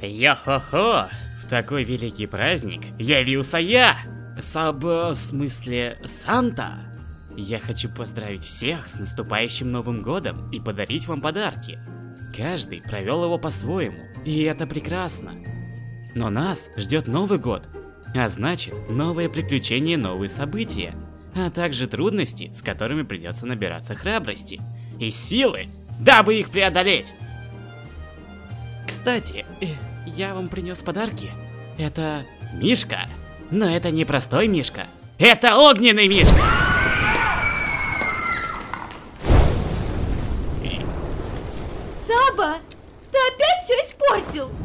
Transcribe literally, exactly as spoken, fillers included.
Йо-хо-хо! В такой великий праздник явился я! Саба, в смысле, Санта? Я хочу поздравить всех с наступающим Новым Годом и подарить вам подарки. Каждый провел его по-своему, и это прекрасно. Но нас ждет Новый Год, а значит, новые приключения, новые события, а также трудности, с которыми придется набираться храбрости и силы, дабы их преодолеть. Кстати, э, я вам принес подарки. Это Мишка, но это не простой Мишка, это огненный Мишка. Саба, ты опять все испортил!